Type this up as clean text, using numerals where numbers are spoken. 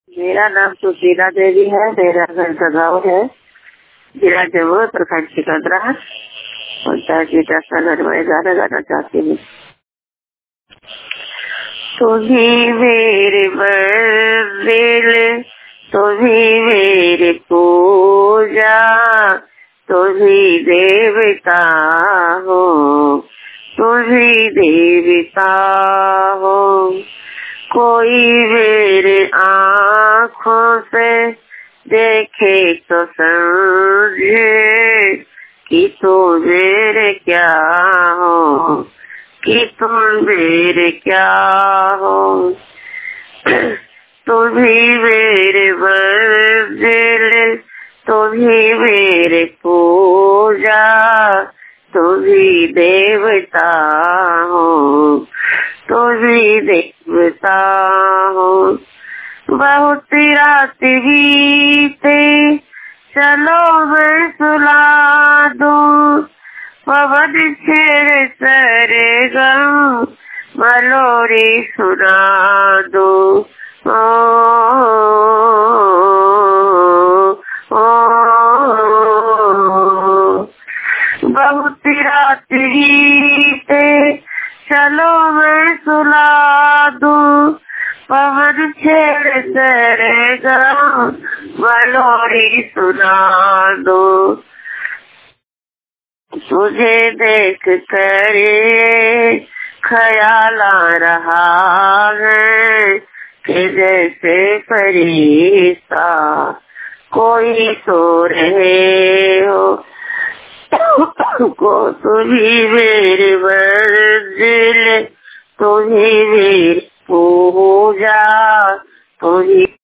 मेरा नाम सुशीला देवी है। मेरा घर का गाँव है जिला जमुई, प्रखंड सिकंदरा और नगर में गाना गाना चाहती हूँ। तुम्ही मेरे मंदिर, तुम्ही मेरे पूजा, तुम्ही देवता हो, तुम्ही देवता हो। कोई मेरे आँखों से देखे तो समझे कि तुम मेरे क्या हो, कि तुम मेरे क्या हो। तुम्ही मेरे मंदिर, तुम्ही मेरे पूजा, तुम्ही देवता हो, तुम्ही देवता हो। बहुत रात बीते चलो मैं सुला दूं, पवन छेड़ सरगम मलोरी सुना दो। बहुत रात बीते चलो मैं सुला दूं, पवन छेड़ सरगम मलोरी सुना दो। तुझे देख कर ख्याल आ रहा है कि जैसे फरिश्ता कोई सो रहे हो। को तुम्ही मेरी मंजिल, तुम्ही मेरी पूजा, तुम्ही